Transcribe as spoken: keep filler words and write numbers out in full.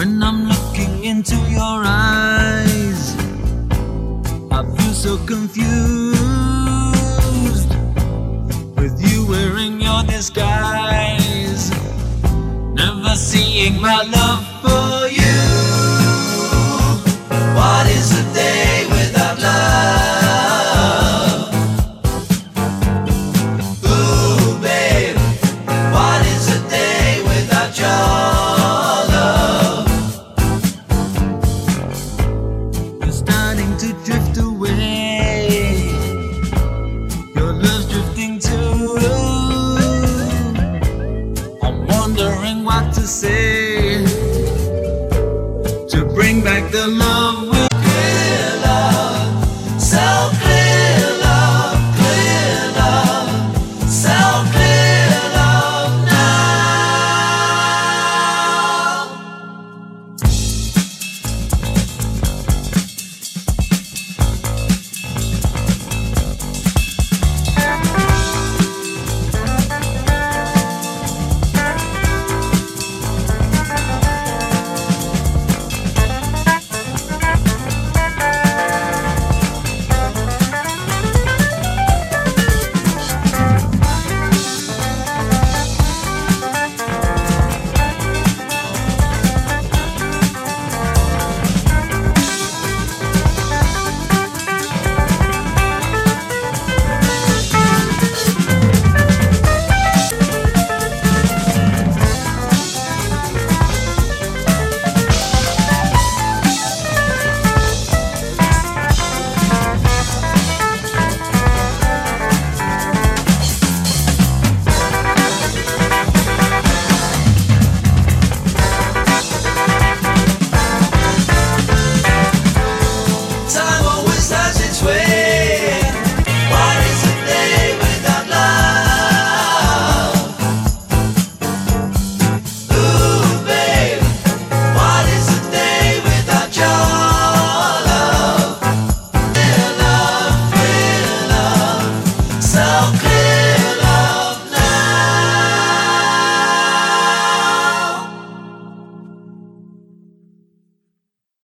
When I'm looking into your eyes, I feel so confused, with you wearing your disguise, never seeing my love for you. What is a day without love? Ooh, babe, what is a day without your love? You're starting to drift away, your love's drifting too. I'm wondering what to say.